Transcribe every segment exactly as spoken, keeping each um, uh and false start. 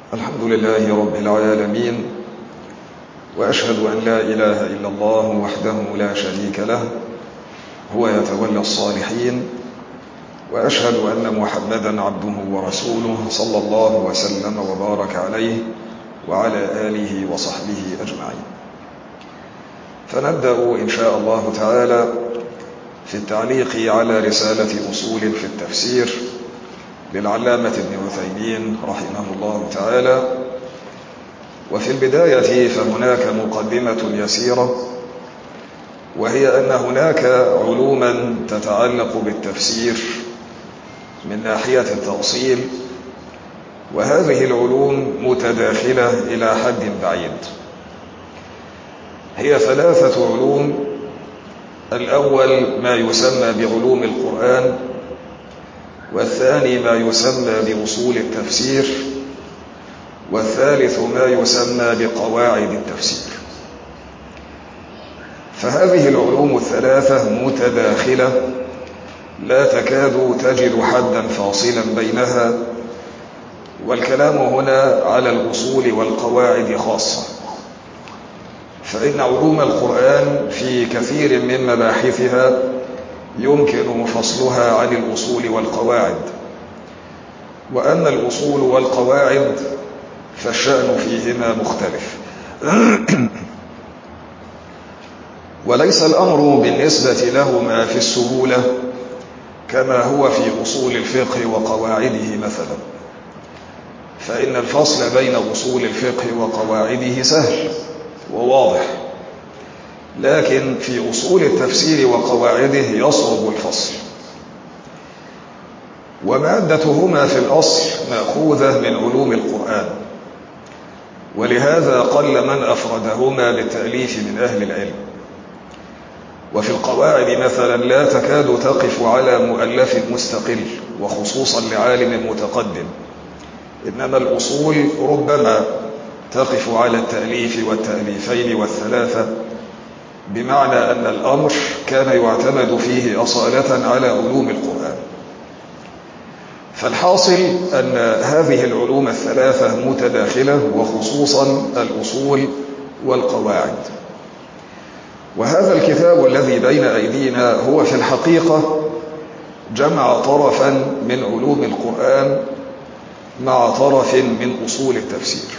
الحمد لله رب العالمين، وأشهد أن لا إله إلا الله وحده لا شريك له هو يتولى الصالحين، وأشهد أن محمدا عبده ورسوله صلى الله وسلم وبارك عليه وعلى آله وصحبه أجمعين. فنبدأ إن شاء الله تعالى في التعليق على رسالة أصول في التفسير للعلامة ابن عثيمين رحمه الله تعالى. وفي البداية فهناك مقدمة يسيرة، وهي أن هناك علوما تتعلق بالتفسير من ناحية التأصيل، وهذه العلوم متداخلة إلى حد بعيد. هي ثلاثة علوم: الأول ما يسمى بعلوم القرآن، والثاني ما يسمى بأصول التفسير، والثالث ما يسمى بقواعد التفسير. فهذه العلوم الثلاثة متداخلة، لا تكاد تجد حدا فاصلا بينها، والكلام هنا على الأصول والقواعد خاصة. فإن علوم القرآن في كثير من مباحثها يمكن فصلها عن الأصول والقواعد، وأما الأصول والقواعد فالشأن فيهما مختلف. وليس الأمر بالنسبة لهما في السهولة كما هو في أصول الفقه وقواعده مثلا، فإن الفصل بين أصول الفقه وقواعده سهل وواضح، لكن في أصول التفسير وقواعده يصعب الفصل. ومادتهما في الأصل مأخوذة من علوم القرآن، ولهذا قل من أفردهما بالتأليف من أهل العلم. وفي القواعد مثلا لا تكاد تقف على مؤلف مستقل، وخصوصا لعالم متقدم، إنما الأصول ربما تقف على التأليف والتأليفين والثلاثة، بمعنى أن الأمر كان يعتمد فيه أصالة على علوم القرآن. فالحاصل أن هذه العلوم الثلاثة متداخلة، وخصوصا الأصول والقواعد. وهذا الكتاب الذي بين أيدينا هو في الحقيقة جمع طرفا من علوم القرآن مع طرف من أصول التفسير،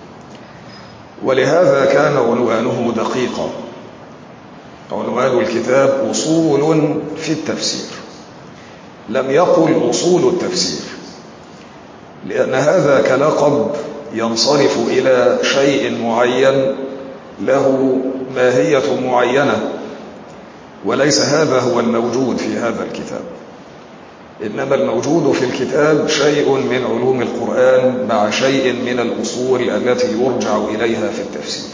ولهذا كان عنوانه دقيقا. عنوان الكتاب أصول في التفسير، لم يقل أصول التفسير، لأن هذا كلقب ينصرف إلى شيء معين له ماهية معينة، وليس هذا هو الموجود في هذا الكتاب. إنما الموجود في الكتاب شيء من علوم القرآن مع شيء من الأصول التي يرجع إليها في التفسير.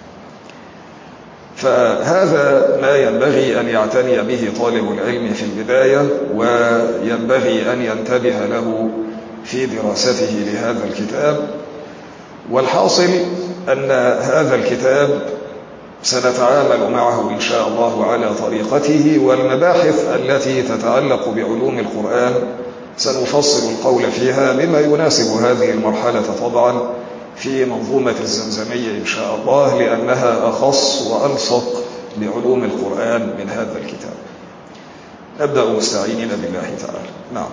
فهذا ما ينبغي أن يعتني به طالب العلم في البداية، وينبغي أن ينتبه له في دراسته لهذا الكتاب. والحاصل أن هذا الكتاب سنتعامل معه إن شاء الله على طريقته، والمباحث التي تتعلق بعلوم القرآن سنفصل القول فيها بما يناسب هذه المرحلة طبعا في منظومة الزمزمية إن شاء الله، لأنها أخص وألصق بعلوم القرآن من هذا الكتاب. نبدأ مستعينين بالله تعالى. نعم.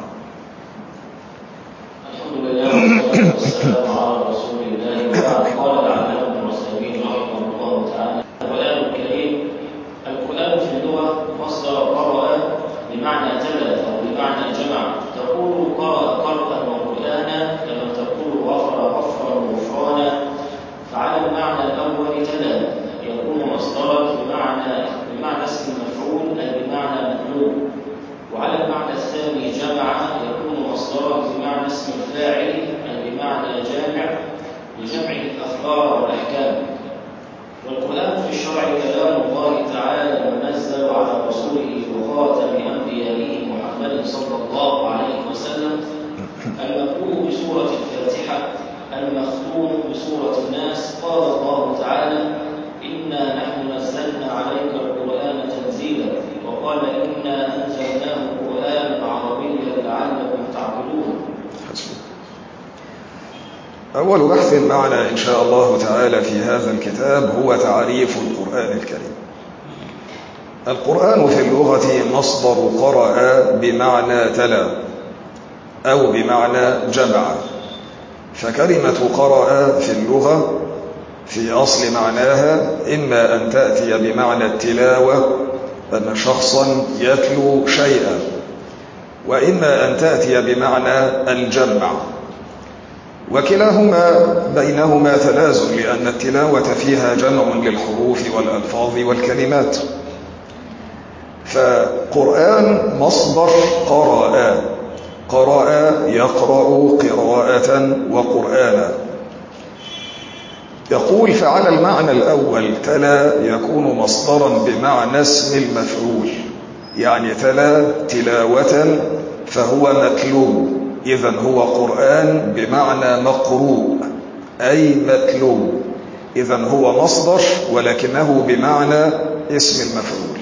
الحمد لله والصلاة والسلام على رسول الله، وبعد. قال العلامة ابن عثيمين رحمه الله تعالى: القرآن الكريم. القرآن في اللغة مصدر قرأ بمعنى تلا أو بمعنى جمع. تقول قرأ قرأ وقرآنا، كما تقول غفر غفرا وغفرانا. فعلى المعنى الأول تلا يكون مصدرا بمعنى بمعنى اسم مفعول، أي بمعنى مألوف. وعلى المعنى الثاني جمع يكون مصدرا بمعنى اسم الفاعل، أي بمعنى جامع، لجمع الأخبار والأحكام. والقرآن في الشرع كلام الله تعالى المنزل على رسوله وخاتم أنبيائه محمد صلى الله عليه وسلم، المبدوء بسورة الفاتحة، المختوم بسورة الناس. قال الله تعالى: إنا نحن نزلنا عليك القرآن تنزيلا، وقال: إنا أنزلناه قرآنا عربيا لعلكم تعقلون. أول بحث معنا إن شاء الله تعالى في هذا الكتاب هو تعريف القرآن الكريم. القرآن في اللغة مصدر قرأ بمعنى تلا أو بمعنى جمع، فكلمة قرأ في اللغة في أصل معناها إما أن تأتي بمعنى التلاوة أن شخصا يتلو شيئا، وإما أن تأتي بمعنى الجمع، وكلاهما بينهما تلازم لأن التلاوة فيها جمع للحروف والألفاظ والكلمات. فقرآن مصدر قرأ، قرأ يقرأ قراءة وقرآنا. يقول فعلى المعنى الأول تلا يكون مصدرا بمعنى اسم المفعول، يعني تلا تلاوة فهو متلو، إذن هو قرآن بمعنى مقروء أي متلو، إذن هو مصدر ولكنه بمعنى اسم المفعول.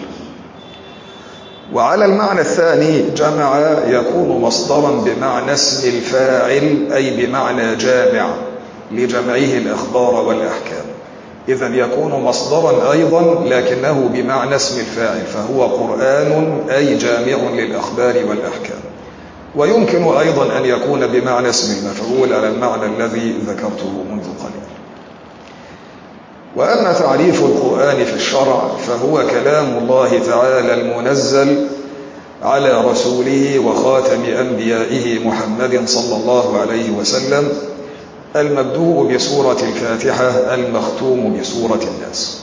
وعلى المعنى الثاني جمع يكون مصدرا بمعنى اسم الفاعل أي بمعنى جامع لجمعه الأخبار والأحكام، إذن يكون مصدرا أيضا لكنه بمعنى اسم الفاعل، فهو قرآن أي جامع للأخبار والأحكام. ويمكن أيضا أن يكون بمعنى اسم المفعول على المعنى الذي ذكرته منذ قليل. وأما تعريف القرآن في الشرع فهو كلام الله تعالى المنزل على رسوله وخاتم أنبيائه محمد صلى الله عليه وسلم، المبدوء بسورة الفاتحة المختوم بسورة الناس.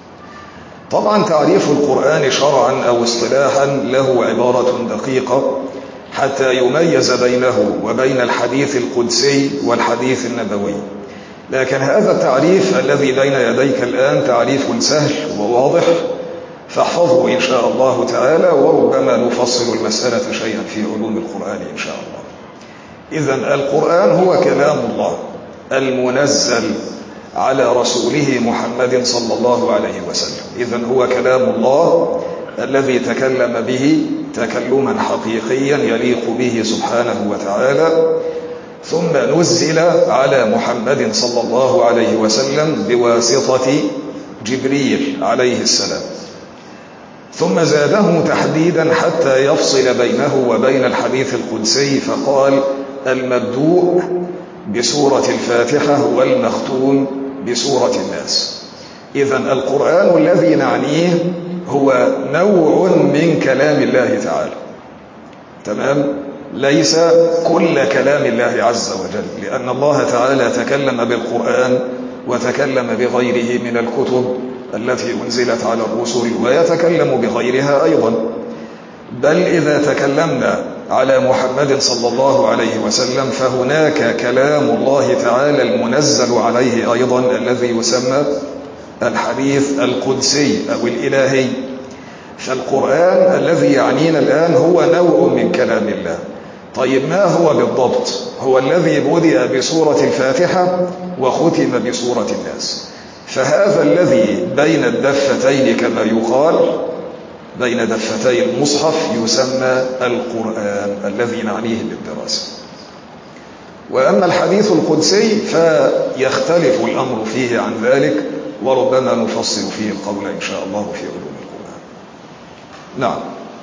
طبعا تعريف القرآن شرعا أو اصطلاحا له عبارة دقيقة حتى يميز بينه وبين الحديث القدسي والحديث النبوي، لكن هذا التعريف الذي بين يديك الآن تعريف سهل وواضح، فاحفظه إن شاء الله تعالى، وربما نفصل المسألة شيئا في علوم القرآن إن شاء الله. إذن القرآن هو كلام الله المنزل على رسوله محمد صلى الله عليه وسلم، إذن هو كلام الله الذي تكلم به تكلما حقيقيا يليق به سبحانه وتعالى، ثم نزل على محمد صلى الله عليه وسلم بواسطة جبريل عليه السلام، ثم زاده تحديدا حتى يفصل بينه وبين الحديث القدسي فقال المبدوء بسورة الفاتحة والمختوم بسورة الناس. إذن القرآن الذي نعنيه هو نوع من كلام الله تعالى، تمام؟ ليس كل كلام الله عز وجل، لأن الله تعالى تكلم بالقرآن وتكلم بغيره من الكتب التي أنزلت على الرسل، ويتكلم بغيرها أيضا. بل إذا تكلمنا على محمد صلى الله عليه وسلم فهناك كلام الله تعالى المنزل عليه أيضا الذي يسمى الحديث القدسي أو الإلهي. فالقرآن الذي يعنينا الآن هو نوع من كلام الله. طيب ما هو بالضبط؟ هو الذي بدأ بسورة الفاتحة وختم بسورة الناس، فهذا الذي بين الدفتين كما يقال بين دفتي المصحف يسمى القرآن الذي نعنيه بالدراسة. وأما الحديث القدسي فيختلف الأمر فيه عن ذلك، وربما نفصل فيه القول إن شاء الله في علوم القرآن. نعم.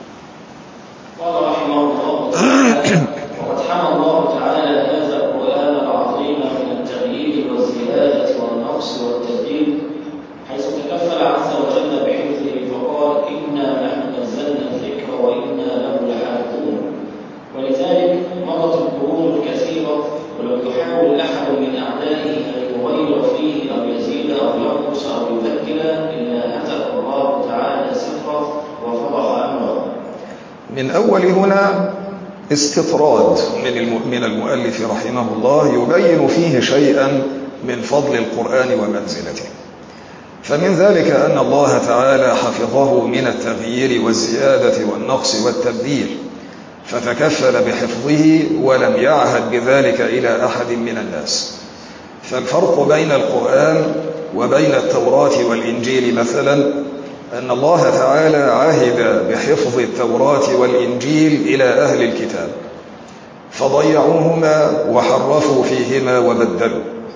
قال رحمه الله تعالى وقد حمى الله تعالى هذا القرآن العظيم من التغيير والزيادة والنقص والتبديل، حيث تكفل عز وجل بحفظه فقال إنا نحن نزلنا الذكر وإنا له لحافظون. ولذلك مضت القرون الكثيرة ولم يحاول أحد من أعدائه أن يغير فيه أو يزيد أو ينقص أو يبدل إلا أتى الله تعالى سفره وفضح أمره. من أول هنا استطراد من المؤلف رحمه الله يبين فيه شيئا من فضل القرآن ومنزلته. فمن ذلك أن الله تعالى حفظه من التغيير والزيادة والنقص والتبديل، فتكفل بحفظه ولم يعهد بذلك إلى أحد من الناس. فالفرق بين القرآن وبين التوراة والإنجيل مثلا أن الله تعالى عهد بحفظ التوراة والإنجيل إلى أهل الكتاب فضيعوهما وحرفوا فيهما وبدلوا،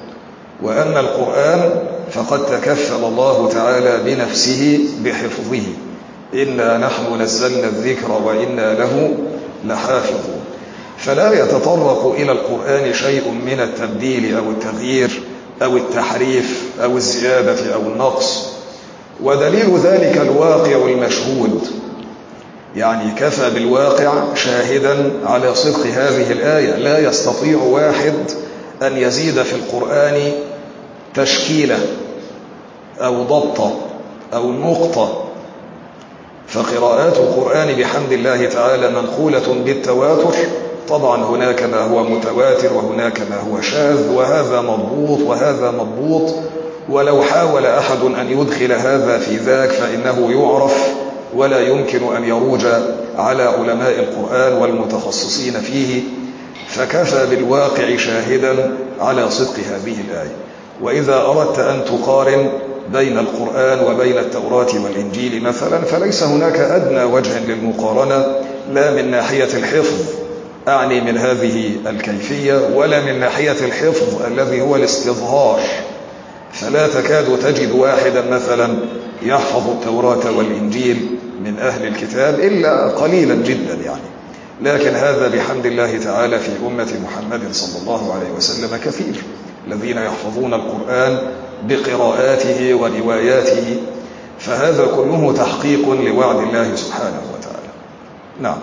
وأما القرآن فقد تكفل الله تعالى بنفسه بحفظه، إنا نحن نزلنا الذكر وإنا له لحافظون. فلا يتطرق إلى القرآن شيء من التبديل أو التغيير أو التحريف أو الزيادة أو النقص. ودليل ذلك الواقع المشهود، يعني كفى بالواقع شاهدا على صدق هذه الآية. لا يستطيع واحد أن يزيد في القرآن تشكيلة أو ضبطة أو نقطة. فقراءات القرآن بحمد الله تعالى منقولة بالتواتر. طبعا هناك ما هو متواتر وهناك ما هو شاذ، وهذا مضبوط وهذا مضبوط، ولو حاول أحد أن يدخل هذا في ذاك فإنه يعرف ولا يمكن أن يروج على علماء القرآن والمتخصصين فيه. فكفى بالواقع شاهدا على صدق هذه الآية. وإذا أردت أن تقارن بين القرآن وبين التوراة والإنجيل مثلا، فليس هناك أدنى وجه للمقارنة، لا من ناحية الحفظ أعني من هذه الكيفية، ولا من ناحية الحفظ الذي هو الاستظهار. فلا تكاد تجد واحدا مثلا يحفظ التوراة والإنجيل من أهل الكتاب إلا قليلا جدا يعني. لكن هذا بحمد الله تعالى في أمة محمد صلى الله عليه وسلم كثير، الذين يحفظون القرآن بقراءاته ورواياته. فهذا كله تحقيق لوعد الله سبحانه وتعالى. نعم.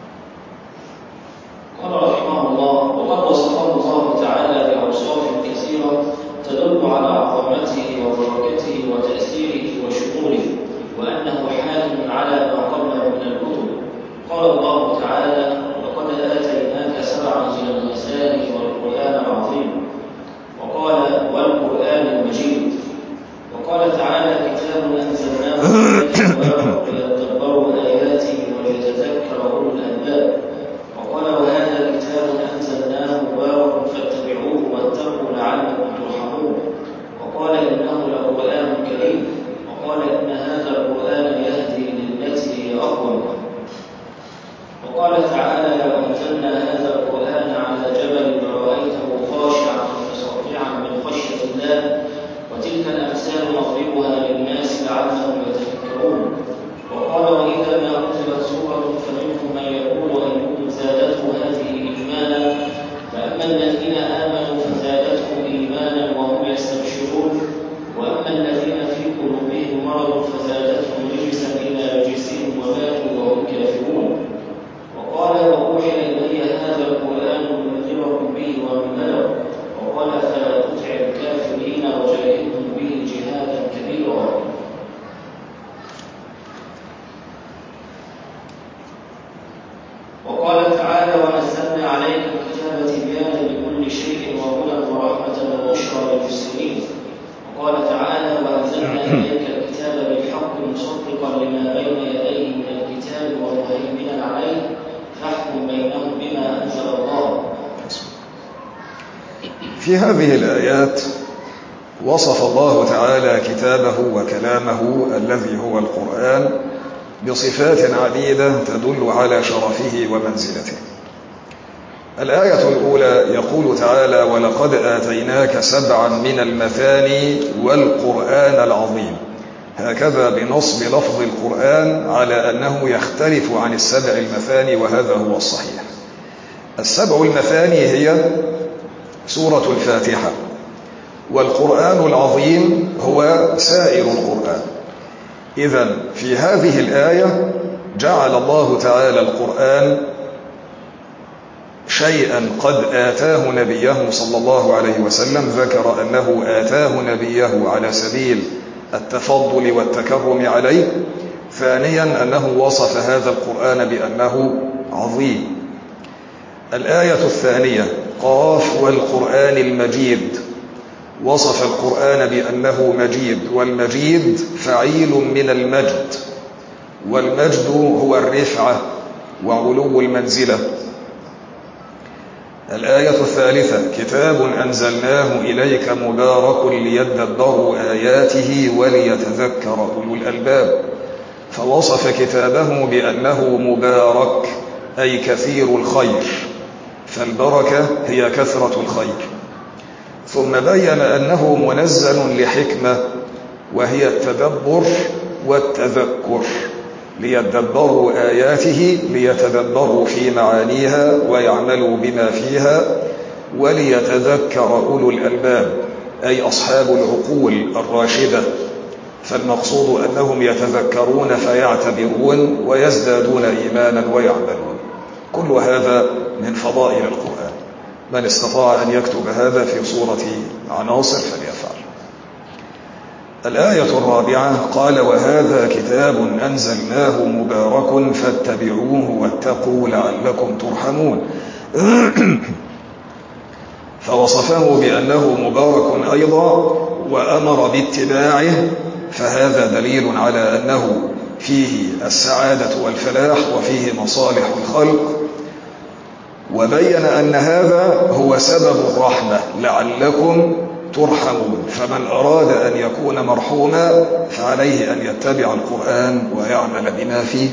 قال رحمه الله: وقد وصفه الله تعالى بأوصاف كثيرة تدل على عظمته وبركته وتأثيره وشموله، وأنه حاكم على ما قبله من الكتب. قال الله تعالى: ولقد آتيناك سبعا من المثاني والقرآن العظيم. وقال: والقرآن المجيد. وقال تعالى: كتاب أنزلناه إليك مبارك ليدبروا آياته وليتذكر أولو الألباب. وقال: وهذا كتاب أنزلناه مبارك فاتبعوه واتقوا لعلكم ترحمون. وقال: إنه لقرآن كريم. وقال: إن هذا القرآن يهدي للتي هي أقوم. وقال تعالى: وأنزلنا هذا القرآن على جبل فرأيته خاشعا متصدعا من خشية الله. وتلك الأمثال نضربها للناس لعلهم يتفكرون. وقال: وإذا ما أنزلت سورة فمنهم من يقول أيكم زادته هذه إيمانا. فأما الذين آمنوا فزادتهم إيمانا وهم يستبشرون. وأما الذين في قلوبهم مرض فزادتهم رجسا إلى رجسهم وماتوا وهم كافرون. وقال: وأوحي إلي هذا القرآن لأنذركم به ومن بلغ. وقال: فلا تطع الكافرين وجاهدهم به جهادا كبيرا. وقال تعالى: ونزلنا عليك الكتاب تبيانا لكل شيء وهدى ورحمة وبشرى للمسلمين. وقال تعالى: وأنزلنا إليك الكتاب بالحق مصدقا لما بين يديه من الكتاب ومهيمنا عليه فاحكم بينهم بما أنزل الله. في هذه الآيات وصف الله تعالى كتابه وكلامه الذي هو القرآن بصفات عديدة تدل على شرفه ومنزلته. الآية الأولى يقول تعالى: ولقد آتيناك سبعا من المثاني والقرآن العظيم. هكذا بنصب لفظ القرآن على أنه يختلف عن السبع المثاني، وهذا هو الصحيح. السبع المثاني هي سورة الفاتحة، والقرآن العظيم هو سائر القرآن. إذن في هذه الآية جعل الله تعالى القرآن شيئا قد آتاه نبيه صلى الله عليه وسلم، ذكر أنه آتاه نبيه على سبيل التفضل والتكرم عليه. ثانيا أنه وصف هذا القرآن بأنه عظيم. الآية الثانية قاف: والقرآن المجيد. وصف القرآن بأنه مجيد، والمجيد فعيل من المجد، والمجد هو الرفعة وعلو المنزلة. الآية الثالثة: كتاب أنزلناه إليك مبارك ليدبروا آياته وليتذكر أولو الألباب. فوصف كتابه بأنه مبارك أي كثير الخير، فالبركة هي كثرة الخير. ثم بين أنه منزل لحكمة، وهي التدبر والتذكر، ليتدبروا آياته، ليتدبروا في معانيها ويعملوا بما فيها، وليتذكر أولو الألباب أي أصحاب العقول الراشدة. فالمقصود أنهم يتذكرون فيعتبرون ويزدادون إيمانا ويعملون. كل هذا من فضائل القرآن. من استطاع أن يكتب هذا في صورة عناصر فليفعل. الآية الرابعة قال: وهذا كتاب أنزلناه مبارك فاتبعوه واتقوا لعلكم ترحمون. فوصفه بأنه مبارك أيضا وأمر باتباعه، فهذا دليل على أنه فيه السعادة والفلاح وفيه مصالح الخلق، وبين أن هذا هو سبب الرحمة لعلكم ترحمون. فمن أراد أن يكون مرحوما فعليه أن يتبع القرآن ويعمل بما فيه.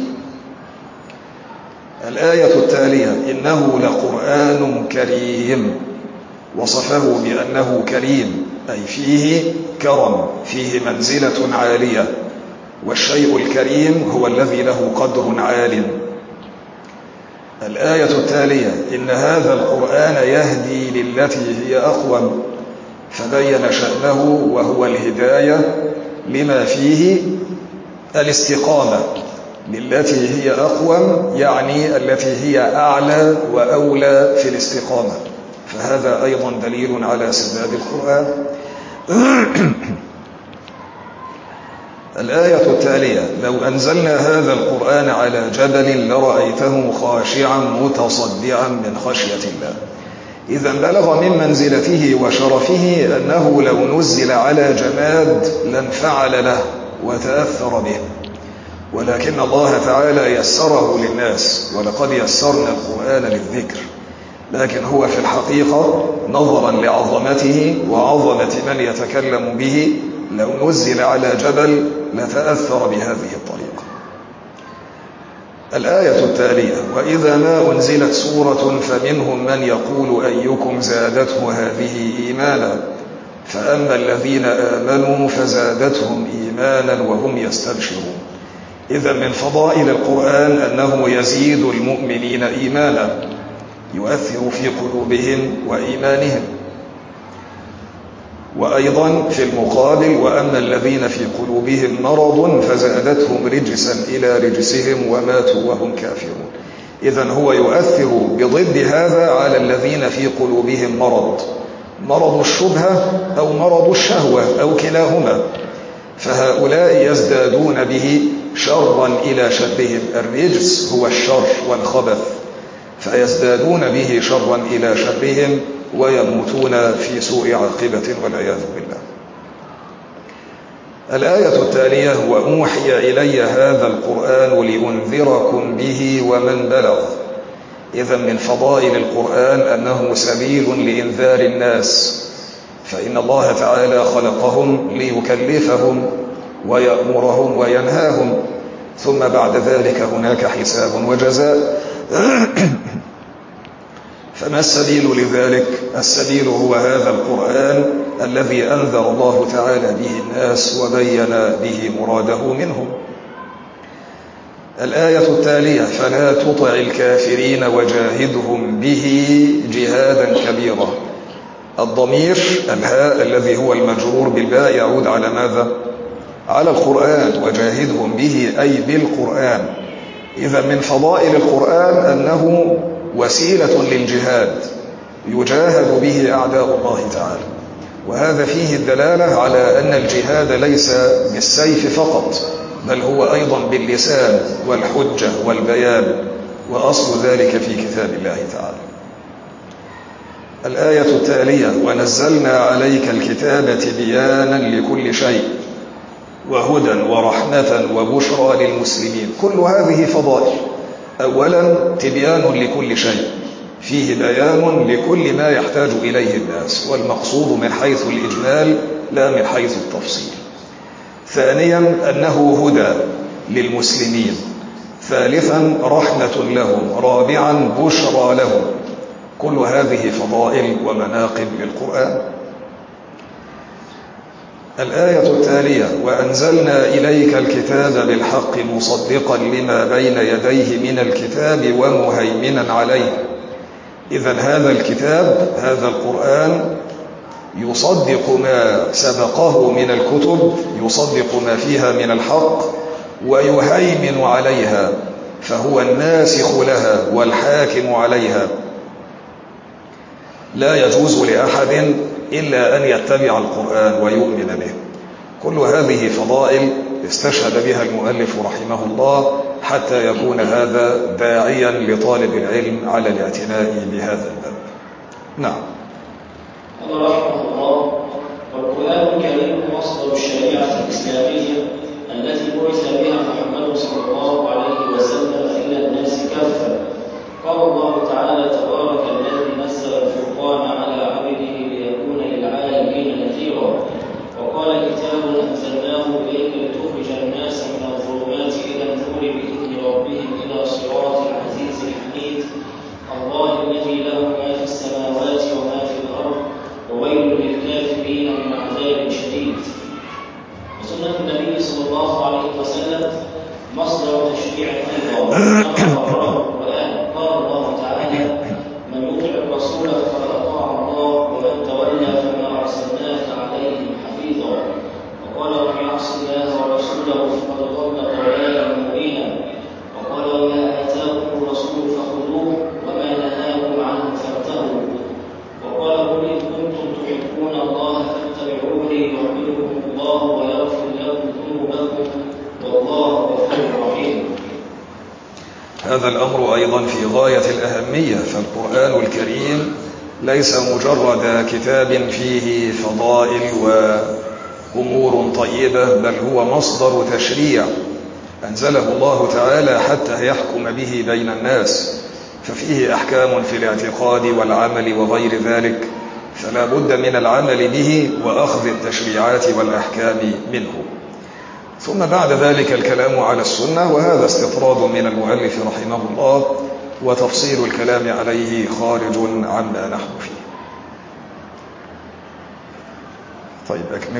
الآية التالية: إنه لقرآن كريم. وصفه بأنه كريم أي فيه كرم، فيه منزلة عالية، والشيء الكريم هو الذي له قدر عال. الآية التالية: إن هذا القرآن يهدي للتي هي أقوم. فبين شأنه وهو الهداية لما فيه الاستقامة، للتي هي أقوم يعني التي هي أعلى وأولى في الاستقامة، فهذا أيضا دليل على سداد القرآن. الآية التالية: لو أنزلنا هذا القرآن على جبل لرأيته خاشعا متصدعا من خشية الله. إذا بلغ من منزلته وشرفه أنه لو نزل على جماد لانفعل له وتأثر به، ولكن الله تعالى يسره للناس، ولقد يسرنا القرآن للذكر. لكن هو في الحقيقة نظرا لعظمته وعظمة من يتكلم به لو نزل على جبل لتأثر بهذه الطريقة. الآية التالية: وإذا ما أنزلت سورة فمنهم من يقول أيكم زادته هذه إيمانا، فأما الذين آمنوا فزادتهم إيمانا وهم يستبشرون. إذا من فضائل القرآن أنه يزيد المؤمنين إيمانا، يؤثر في قلوبهم وإيمانهم. وأيضا في المقابل: وأما الذين في قلوبهم مرض فزادتهم رجسا إلى رجسهم وماتوا وهم كافرون. إذن هو يؤثر بضد هذا على الذين في قلوبهم مرض، مرض الشبهة أو مرض الشهوة أو كلاهما، فهؤلاء يزدادون به شرا إلى شرهم. الرجس هو الشر والخبث، فيزدادون به شرا إلى شرهم ويموتون في سوء عاقبة والعياذ بالله. الآية التالية: وأوحي إلي هذا القرآن لأنذركم به ومن بلغ. إذا من فضائل القرآن أنه سبيل لإنذار الناس، فإن الله تعالى خلقهم ليكلفهم ويأمرهم وينهاهم، ثم بعد ذلك هناك حساب وجزاء. فما السبيل لذلك؟ السبيل هو هذا القرآن الذي أنذر الله تعالى به الناس وبين به مراده منهم. الآية التالية: فلا تطع الكافرين وجاهدهم به جهادا كبيرا. الضمير الهاء الذي هو المجرور بالباء يعود على ماذا؟ على القرآن، وجاهدهم به أي بالقرآن. إذا من فضائل القرآن أنه وسيلة للجهاد يجاهد به أعداء الله تعالى، وهذا فيه الدلالة على أن الجهاد ليس بالسيف فقط، بل هو أيضا باللسان والحجة والبيان، وأصل ذلك في كتاب الله تعالى. الآية التالية: ونزلنا عليك الكتاب تبيانا لكل شيء وهدى ورحمة وبشرى للمسلمين. كل هذه فضائل. أولا تبيان لكل شيء، فيه بيان لكل ما يحتاج إليه الناس، والمقصود من حيث الإجمال لا من حيث التفصيل. ثانيا أنه هدى للمسلمين. ثالثا رحمة لهم. رابعا بشرى لهم. كل هذه فضائل ومناقب للقرآن. الآية التالية: وأنزلنا إليك الكتاب بالحق مصدقا لما بين يديه من الكتاب ومهيمنا عليه. إذن هذا الكتاب، هذا القرآن، يصدق ما سبقه من الكتب، يصدق ما فيها من الحق ويهيمن عليها، فهو الناسخ لها والحاكم عليها. لا يجوز لأحد إلا أن يتبع القرآن ويؤمن به. كل هذه فضائل استشهد بها المؤلف رحمه الله حتى يكون هذا داعيا لطالب العلم على الاعتناء بهذا الباب. نعم. قال رحمه الله: والقرآن الكريم مصدر الشريعة الإسلامية التي بعث بها محمد صلى الله عليه وسلم إلى الناس كافة. قال الله تعالى: تبارك الذي نزل الفرقان على عبده ليكون للعالمين نذيرا. وقال: كتاب أنزلناه إليك لتخرج الناس من الظلمات إلى النور بإذن ربهم إلى صراط العزيز الحميد. الله الذي له ما في السماوات وما في الأرض وويل للكافرين من عذاب شديد. وسنة النبي صلى الله عليه وسلم مصدر تشريع أيضا كما قرره القرآن. قال الله تعالى: من يطع الرسول فقد أطاع الله ومن تولى فما أرسلناك عليهم حفيظا. وقال: ومن يعص الله ورسوله فقد ضل ضلالا مبينا. وقال: وما آتاكم الرسول فخذوه وما نهاكم عنه فانتهوا. وقال: قل إن كنتم تحبون الله فاتبعوني يحببكم الله ويغفر لكم ذنوبكم والله غفور رحيم. هذا الأمر أيضا في غاية الأهمية، فالقرآن الكريم ليس مجرد كتاب فيه فضائل وأمور طيبة، بل هو مصدر تشريع أنزله الله تعالى حتى يحكم به بين الناس، ففيه أحكام في الاعتقاد والعمل وغير ذلك، فلا بد من العمل به وأخذ التشريعات والأحكام منه. ثم بعد ذلك الكلام على السنة، وهذا استطراد من المؤلف رحمه الله، وتفصيل الكلام عليه خارج عما نحن فيه. طيب أكمل.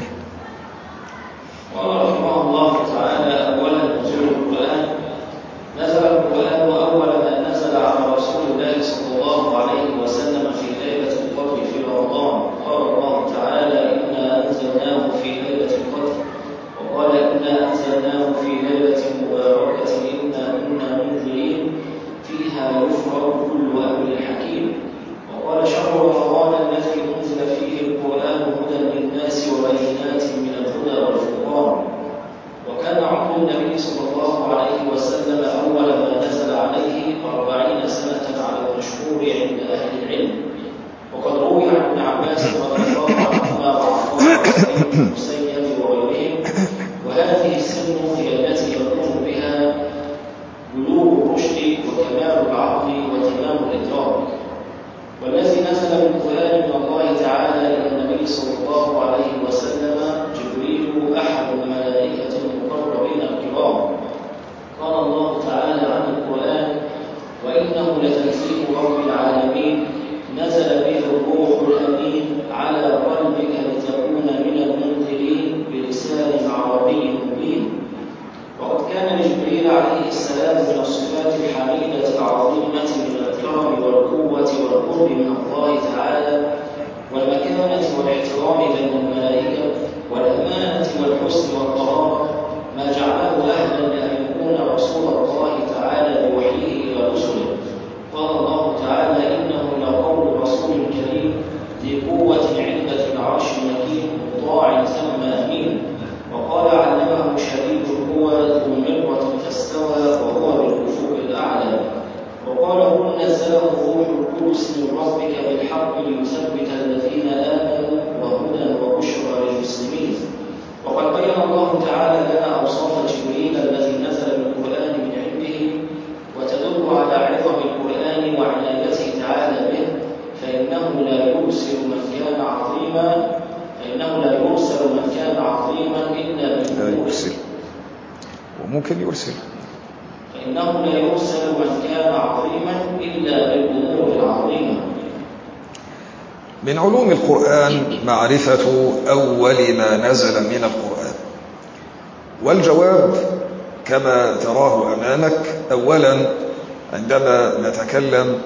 قال رحمه الله تعالى: أولا نزول القرآن. نزل القرآن أول ما نزل على رسول الله صلى الله عليه وسلم في ليلة القدر في رمضان. قال الله تعالى: إنا أنزلناه في ليلة القدر. وقال: إنا أنزلناه في ليلة مباركة إنا كنا منذرين فيها يفرق كل أمر حكيم. وقال: شهر رمضان الذي أنزل فيه القرآن هدى للناس وبينات من الهدى والفرقان. وكان عمر النبي صلى الله عليه وسلم أول ما نزل عليه أربعين سنة على المشهور عند أهل العلم. وقد روي عن ابن عباس رضي الله عنهما وعن بن المسيب وغيرهم: وهذه السن هي التي يكون بها بلوغ الرشد وكمال العقل وتمام الإدراك. والذي نزل بالقرآن من الله تعالى إلى النبي صلى الله عليه وسلم جبريل أحد الملائكة المقربين الكرام. قال الله تعالى عن القرآن: وإنه لتنزيل رب العالمين نزل به الروح الأمين على قلبك لتكون من المنذرين بلسان عربي مبين. وقد كان لجبريل عليه السلام من الصفات الحميدة العظيمة من الكرم والقوة والقرب من الله تعالى والمكانة والاحترام بين الملائكة والأمانة والحسن والطهارة، ما جعله أهلا لأن يكون رسول الله تعالى بوحيه إلى رسله. قال الله تعالى: إنه لقول رسول كريم ذي قوة عند ذي العرش مكين مطاع ثم أمين. وقال: علمه شديد القوى ذو مرة فاستوى وهو بالأفق الأعلى. وقال: قل نزله روح القدس من ربك بالحق ليثبت الذين آمنوا وهدى وبشرى للمسلمين. وقد بين الله تعالى لنا أوصاف جبريل الذي نزل بالقرآن من عنده، وتدل على عظم القرآن وعنايته تعالى به، فإنه لا يرسل من كان عظيما فإنه لا يرسل من كان عظيما إلا لا يرسل وممكن يرسل فإنه لا يرسل من كان عظيما إلا بالأمور العظيمة. من علوم القرآن معرفة أول ما نزل من القرآن، والجواب كما تراه أمامك. أولا عندما نتكلم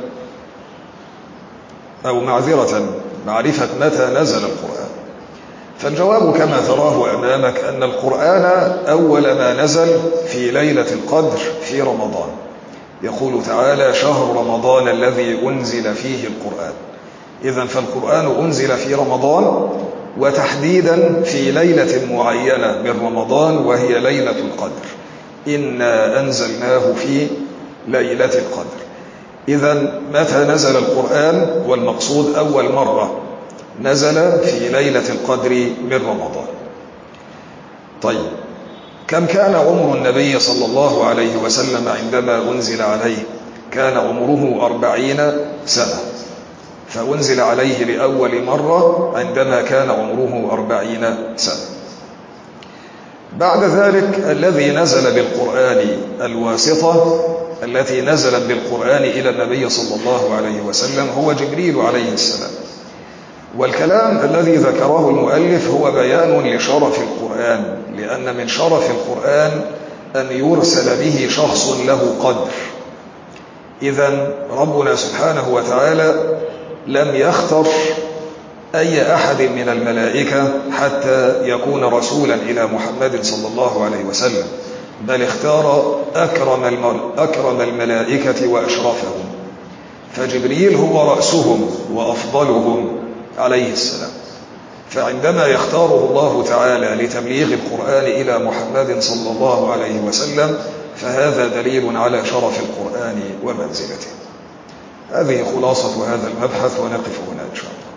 أو معذرة معرفة متى نزل القرآن، فالجواب كما تراه أمامك أن القرآن أول ما نزل في ليلة القدر في رمضان. يقول تعالى: شهر رمضان الذي أنزل فيه القرآن. إذن فالقرآن أنزل في رمضان، وتحديدا في ليلة معينة من رمضان وهي ليلة القدر. إنا أنزلناه في ليلة القدر. إذن متى نزل القرآن؟ والمقصود أول مرة نزل في ليلة القدر من رمضان. طيب، كم كان عمر النبي صلى الله عليه وسلم عندما أنزل عليه؟ كان عمره أربعين سنة، فأنزل عليه لأول مرة عندما كان عمره أربعين سنة. بعد ذلك الذي نزل بالقرآن، الواسطة التي نزلت بالقرآن إلى النبي صلى الله عليه وسلم هو جبريل عليه السلام. والكلام الذي ذكره المؤلف هو بيان لشرف القرآن، لأن من شرف القرآن أن يرسل به شخص له قدر. إذن ربنا سبحانه وتعالى لم يختر أي أحد من الملائكة حتى يكون رسولا إلى محمد صلى الله عليه وسلم، بل اختار أكرم أكرم الملائكة وأشرفهم، فجبريل هو رأسهم وأفضلهم عليه السلام. فعندما يختاره الله تعالى لتبليغ القرآن إلى محمد صلى الله عليه وسلم فهذا دليل على شرف القرآن ومنزلته. هذه خلاصة هذا المبحث، ونقف هنا إن شاء الله.